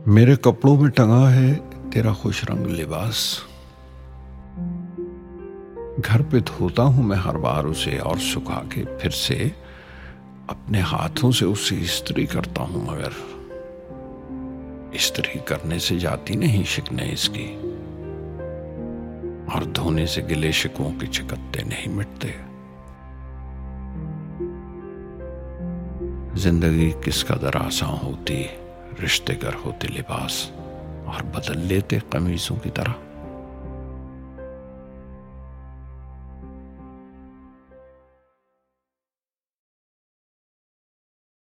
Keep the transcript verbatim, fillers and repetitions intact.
मेरे कपड़ों में टंगा है तेरा खुश रंग लिबास। घर पे धोता हूं मैं हर बार उसे और सुखा के फिर से अपने हाथों से उसे इस्त्री करता हूं, मगर इस्त्री करने से जाती नहीं शिकने इसकी, और धोने से गिले शिकवों के चिकत्ते नहीं मिटते। जिंदगी किस कदर आसान होती रिश्ते गर होते लिबास, और बदल लेते कमीजों की तरह।